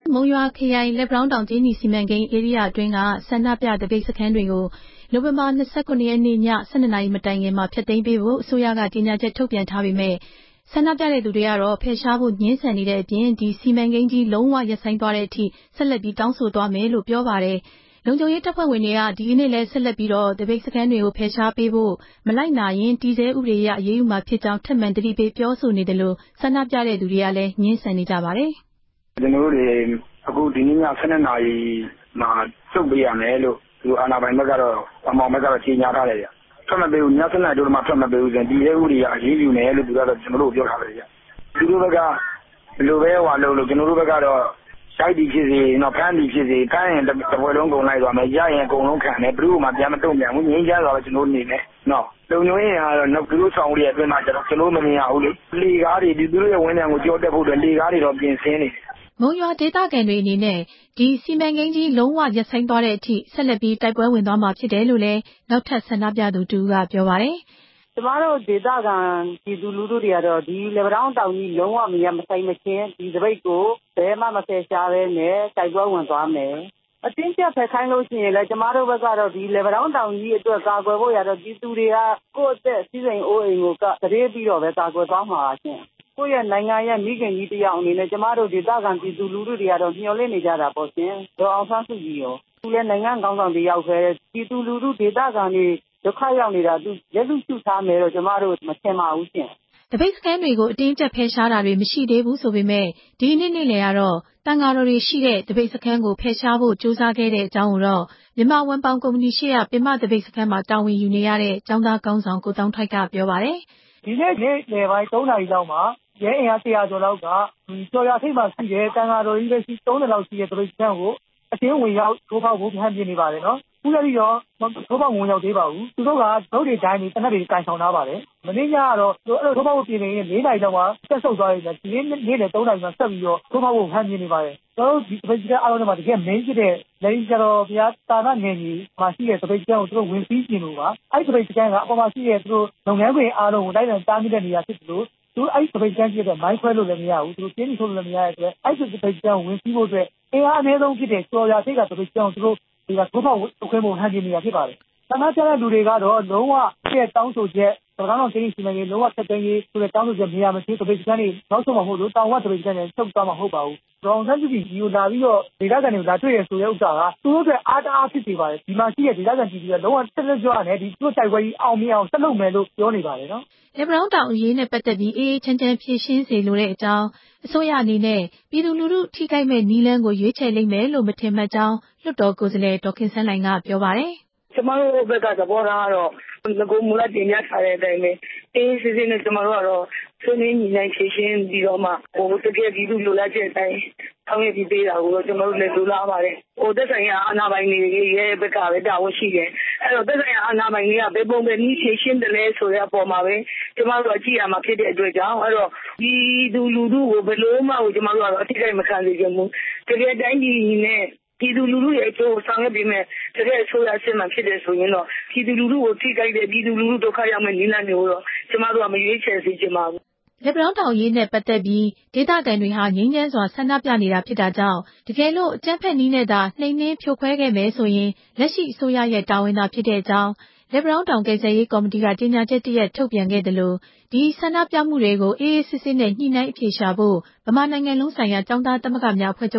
မုံရွာခရိုင်လက်ပံတောင်းတောင်ကြေးနီစီမံကိန်းဧရိယာအတွင်းကဆန္ဒပြသပိတ်စခန်းတွေကိုနိုဝင်ဘာ 29 ရက်နေ့ည 12 နာရီမတိုင်ခင်မှာဖျက်သိမ်းပေးဖို့အစိုးရကကြေညာချက်ထုတ်ပြန်ထားပေမဲ့ဆန္ဒပြတဲ့သူတွေကတော့ဖယ်ရှားဖို့ငြင်းဆန်နေတဲ့အပြင်ဒီစီမံကိန်းကြီးလုံးဝရပ်ဆိုင်းသွားတဲ့အထိဆက်လက်ပြီးတောင်းဆိုသွားမယ်လို့ပြောပါတယ်။လုံခြုံရေးတပ်ဖွဲ့ဝင်တွေကဒီကနေ့လည်းဆက်လက်ပြီးသပိတ်စခန်းတွေကိုဖယ်ရှားပေးဖို့မလိုက်နာရင်တည်ဆဲဥပဒေအရအရေးယူမှာဖြစ်ကြောင်းထပ်မံသတိပေးပြောဆိုနေတယ်လို့ဆန္ဒပြတဲ့သူတွေကလည်းငြင်းဆန်နေကြပါတယ်။ကျွန်တော်တို့တွေအခုဒီနေ့ည 12 နာရီမှာစုပ်ပေးရမယ်လို့ဒီအာဏာပိုင်ဘက်ကတော့အမောင်ဘက်ကတော့ကြေညာထားတယ်ဗျ။ထွက်မပေးဘူးည 12 နာရီတို့မှထွက်မပေးဘူးဆိုရင်ဒီရဲဥပဒေကအရေးယူမယ်လို့သူကတော့ကျွန်တော်တို့ပြောထားတယ်ဗျ။သူတို့ဘက်ကဘယ်လိုပဲဟွာလို့ကျွန်တော်တို့ဘက်ကတော့ရိုက်တီဖြစ်စေဖမ်းတီဖြစ်စေဖမ်းရင်တစ်ပွဲလုံးကုန်လိုက်သွားမယ်ရရင်အကုန်လုံးခံတယ်ဘယ်သူမှပြန်မတုံ့ပြန်ဘူးငြင်းချမ်းသွားတော့ကျွန်တော်နေမယ်နော်လုံညွှန်းရင်ကတော့သူတို့ဆောင်ရတဲ့အတွင်းမှာကျွန်တော်မမြင်ရဘူးလေလေကားတွေသူတို့ရဲ့ဝင်းတန်းကိုကြောတက်ဖို့လေကားတွေတော့ပြင်ဆင်နေတယ်မုံရွာဒေသခံတွေအနေနဲ့ဒီစီမံကိန်းကြီးလုံးဝရပ်ဆိုင်းသွားတဲ့အထိဆက်လက်ပြီးတိုက်ပွဲဝင်သွားမှာဖြစ်တယ်လို့လည်းနောက်ထပ်ဆန္ဒပြသူတူကပြောပါတယ်။ကျမတို့ဒေသခံပြည်သူလူထုတွေကတော့ဒီလက်ပံတောင်းတောင်ကြီးလုံးဝမဆိုင်မချင်းဒီသပိတ်ကိုဘယ်မှမဖယ်ရှားဘဲနဲ့တိုက်ပွဲဝင်သွားမယ်။အတင်းကျပ်ဖယ်ခိုင်းလို့ရှိရင်လည်းကျမတို့ဘက်ကတော့ဒီလက်ပံတောင်းတောင်ကြီးအတွက်ကာကွယ်ဖို့ရတော့ပြည်သူတွေကကိုယ့်အသက်စီးစိမ်အိုးအိမ်ကိုသတိပြီးတော့ပဲကာကွယ်သွားမှာပါရှင်။ကိုယ့်ရဲ့နိုင်ငံရဲ့မိခင်ကြီးတယောက်အနေနဲ့ကျမတို့ဒေသခံပြည်သူလူထုတွေကတော့မျှော်လင့်နေကြတာပေါ့ရှင်။ဒေါ်အောင်ဆန်းစုကြည်ရောသူလည်းနိုင်ငံကောင်းဆောင်တယောက်ပဲပြည်သူလူထုဒေသခံတွေဒုက္ခရောက်နေတာသူလက်လူရှုထားမယ်တော့ကျမတို့မထင်ပါဘူးရှင်။တပိတ်စခန်းတွေကိုအတင်းကျပ်ဖယ်ရှားတာတွေမရှိသေးဘူးဆိုပေမဲ့ဒီနေ့နေ့လယ်ကတော့တန်ဃာတော်တွေရှိတဲ့တပိတ်စခန်းကိုဖယ်ရှားဖို့ကြိုးစားခဲ့တဲ့အကြောင်းကိုတော့မြန်မာဝန်ပောင်ကုမ္ပဏီရှိရာပင်မတပိတ်စခန်းမှာတာဝန်ယူနေရတဲ့ကျောင်းသားကောင်းဆောင်ကိုတောင်းထိုက်ကပြောပါတယ်။ဒီနေ့နေ့လယ်ပိုင်း 3 နာရီလောက်မှာရဲအင်အား 100 ကျော်လောက်ကကျော်ရထိပ်မှာရှိတဲ့တန်ဃာတော်ကြီးပဲရှိ30လောက်ရှိတဲ့တပိတ်စခန်းကိုအတင်းဝင်ရောက်ထိုးဖောက်ဖို့ပြန်ပြင်နေပါတယ်နော်။ခုလည်းပြီးတော့ထိုးဖောက်ဝင်ရောက်သေးပါဘူး။သူတို့ကဒုတ်တွေတိုင်းတွေတနက်တွေကန်ဆောင်ထားပါတယ်။မနေ့ညကတော့အဲ့လိုထိုးဖောက်ဖို့ပြင်နေရင်4 နာရီလောက်မှာဆက်ဆုပ်သွားရတယ်။ဒီနေ့လည်း3 နာရီမှာဆက်ပြီးတော့ထိုးဖောက်ဖို့ပြန်ပြင်နေပါတယ်။ကျွန်တော်တို့ဒီတပိတ်စခန်းအားလုံးထဲမှာတကယ် main ဖြစ်တဲ့လေကျတော်ဘုရားတာနာငယ်ကြီးမှာရှိတဲ့တပိတ်စခန်းကိုသူတို့ဝင်ပြီးပြင်လို့ပါ။အဲ့ဒီတပိတ်စခန်းကအပေါ်မှာရှိတဲ့သူတို့လုပ်ငန်းခွင်အားလုံးကိုလိုက်လံတားမြစ်တဲ့နေရာဖြစ်တယ်လို့သူအဲ့ဒီတပိတ်စခန်းဖြစ်တဲ့မိုင်းခွဲလို့လည်းမရဘူးသူတို့ကျင်းပြီးထုတ်လို့လည်းမရတဲ့အတွက်အဲ့ဒီတပိတ်စခန်းကိုဝင်ပြီးဖို့အတွက်အင်အားအနည်းဆုံးဖြစ်တဲ့ကျော်ရထိပ်ကတပိတ်စခန်းကိုသူတို့ဒီကထိုးဖောက်ခွင့်ဖို့ဟန်ပြင်နေရဖြစ်ပါတယ်။ဆန္ဒပြတဲ့လူတွေကတော့လုံးဝတောင်းဆိုချက်ဒေါ်အောင်ဆန်းစုကြည်စီမံကိန်းလုံးဝဆက်သိမ်းရေးဆိုတဲ့တောင်းဆိုချက်နေရာမရှိတပိတ်စခန်းတွေနောက်ဆုံးမှာမဟုတ်လို့တောင်ဝတပိတ်စခန်းတွေထုတ်သွားမှာမဟုတ်ပါဘူး။ဒေါ်အောင်ဆန်းစုကြည်ဒီကိုလာပြီးတော့ဒေသခံတွေကိုလာတွေ့ရဆိုတဲ့ဥစ္စာကသူတို့အတွက်အားတအားဖြစ်နေပါတယ်။ဒီမှာရှိတဲ့ဒေသခံပြည်သူတွေလုံးဝဆက်လက်ပြောရတယ်ဒီသူတို့တိုက်ပွဲကြီးအောင်မြင်အောင်ဆက်လုပ်မယ်လို့ပြောနေပါတယ်နော်။လက်ပံတောင်းအရေးနဲ့ပတ်သက်ပြီးအေးအေးချမ်းချမ်းဖြေရှင်းစေလိုတဲ့အကြောင်းအစိုးရအနေနဲ့ပြည်သူလူထုထိခိုက်မဲ့နည်းလမ်းကိုရွေးချယ်လိမ့်မယ်လို့မထင်မှတ်ကြောင်းလွှတ်တော်ကိုယ်စားလှယ်ဒေါ်ခင်စန်းလှိုင်ကပြောပါတယ်။ကျမတို့ဘက်ကသဘောထားကတော့ငကိုမူလတင်ပြထားတဲ့အတိုင်းပဲအေးစစ်စစ်နဲ့ကျမတို့ကတော့ဆွေးနွေးညီနိုင်ဖြေရှင်းပြီးတော့မှတကယ်ပြည်သူလိုလားတဲ့အတိုင်းဆောင်ရွက်ပြီးပေးတာကိုတော့ကျမတို့လည်းလိုလားပါတယ်။သက်ဆိုင်ရာအာဏာပိုင်တွေရဲ့ဘက်ကပဲတာဝန်ရှိတယ်။အဲ့တော့သက်ဆိုင်ရာအာဏာပိုင်တွေကဘယ်ပုံပဲနည်းဖြေရှင်းတယ်လဲဆိုတဲ့အပေါ်မှာပဲကျမတို့ကြည့်ရမှာဖြစ်တဲ့အတွက်ကြောင့်အဲ့တော့ဒီလူထုကိုဘယ်လိုမှကျမတို့ကတော့အထိကိမခံစေချင်ဘူး။တကယ်တိုင်းပြည်နဲ့ပြည်သူလူထုရဲ့အကျိုးကိုဆောင်ရွက်ပေးမယ်တကယ်အစိုးရအစစ်မှန်ဖြစ်တယ်ဆိုရင်တော့ပြည်သူလူထုကိုထိခိုက်တဲ့ပြည်သူလူထုဒုက္ခရောက်မဲ့နည်းလမ်းမျိုးတော့ကျမတို့ကမရွေးချယ်စေချင်ပါဘူးလက်ပံတောင်းရေးနဲ့ပတ်သက်ပြီးဒေသခံတွေဟာငြိမ်းချမ်းစွာဆန္ဒပြနေတာဖြစ်တာကြောင့်တကယ်လို့အကြမ်းဖက်နည်းနဲ့သာနှိမ်နင်းဖြိုခွဲခဲ့မယ်ဆိုရင်လက်ရှိအစိုးရရဲ့တာဝန်သာဖြစ်တဲ့အကြောင်းလက်ပံတောင်းကယ်ဆယ်ရေးကော်မတီကကြေညာချက်တရက်ထုတ်ပြန်ခဲ့တယ်လို့ဒီဆန္ဒပြမှုတွေကိုအေးအေးဆေးဆေးနဲ့ညှိနှိုင်းအဖြေရှာဖို့ဗမာနိုင်ငံလုံးဆိုင်ရာကျောင်းသားသမဂ္ဂများအဖွဲ့ချု